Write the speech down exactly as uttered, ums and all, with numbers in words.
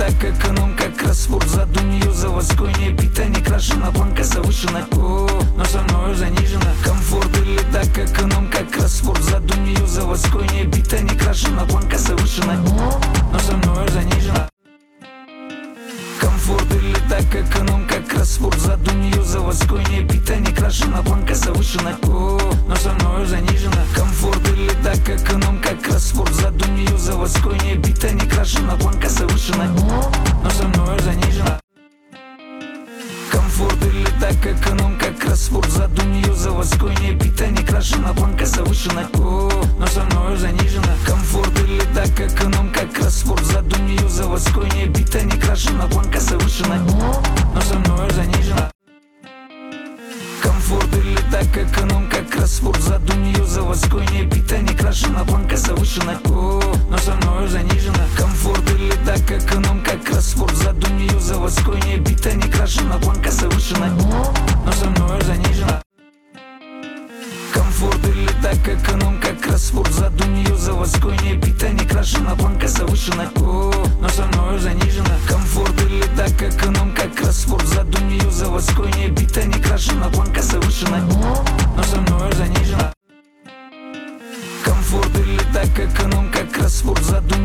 так эконом, как кроссворд. Зад у нее заводской, не питание крашена, планка завышена. О, но со мною занижена. Комфорт или так эконом, как кроссворд. Зад у нее заводской, не питание крашена, планка завышена. Но со мною занижена. Комфорт или так эконом, как кроссворд. Зад у нее заводской, не питание крашена, планка завышена. О, но со мною занижена. Комфорт или так эконом, как кроссворд. Зад у нее заводской, не питание крашена, планка завышена. Но со мною занижена. Комфорт или так эконом, как кроссворд. Зад у нее заводской, не питание крашена, планка завышена. О, но со мною занижена. Комфорт или так эконом, как кроссворд. Зад у нее заводской, не питание крашена, планка завышена. Но со мною занижена. Комфорт или так эконом, как кроссворд. Зад у нее заводской, не питание крашена, планка завышена. О, но со мною занижена. Комфорт или так эконом, как кроссворд. Зад у нее заводской, не питание крашена, планка завышена. Но со мною занижена. Комфорт или так эконом, как кроссворд. Зад у нее заводской, не питание крашена, планка завышена. О, но со мною занижена. Комфорт или так эконом, как кроссворд. Зад у нее заводской, не питание крашена, планка завышена.